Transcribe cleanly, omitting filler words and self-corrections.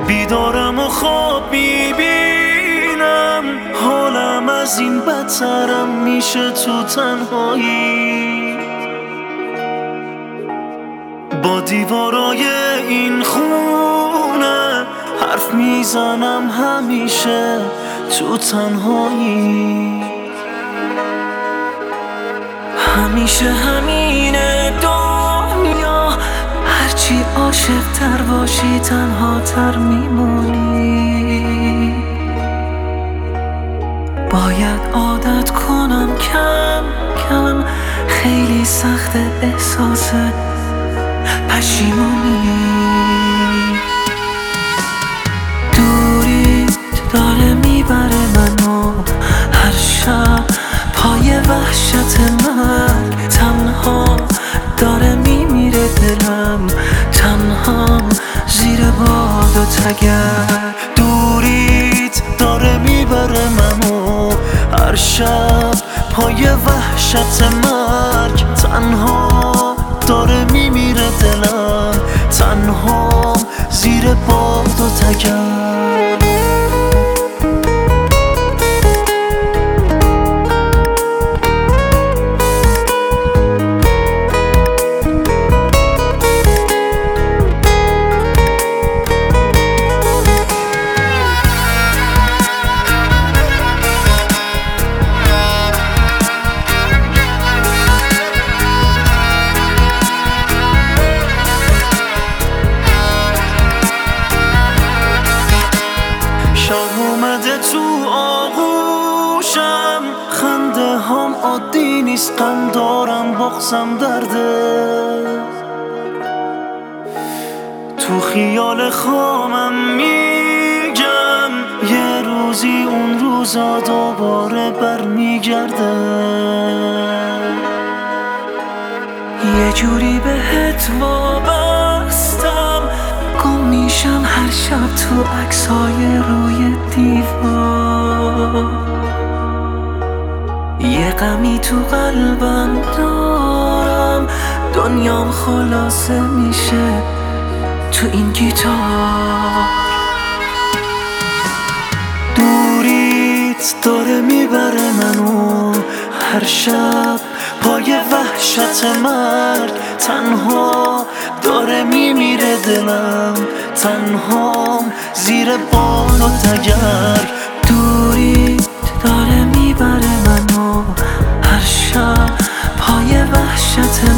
بیدارم و خواب میبینم حالم از این بدترم میشه تو تنهایی. با دیوارای این خونه حرف میزنم همیشه تو تنهایی. همیشه همینه دنیا، هرچی عاشق تر باشی تنها تر میمونی. باید عادت کنم کم کم، خیلی سخت احساس پشیمونی. دوریت داره میبره منو هر شب پای وحشت مرگ. تنها داره میمیره دلم، تنهام زیر باد و تگر. دوریت داره میبره منو هر شب پای وحشت مرگ. تنها داره میمیره دلم، تنهام زیر باد و تگر. شب اومده تو آغوشم، خنده هم عادی نیست، غم دارم بغزم درده. تو خیال خامم میگم یه روزی اون روزا دوباره برمیگرده. یه جوری بهت وابستم، گم میشم هر شب تو عکسای روی دیوار. یه غمی تو قلبم دارم، دنیام خلاصه میشه تو این گیتار. دوریت داره میبره منو هر شب پای وحشت مرگ. تنها داره میمیره دلم، تنهام زیر باد و تگر. دوریت داره میبره منو هر شب پای وحشت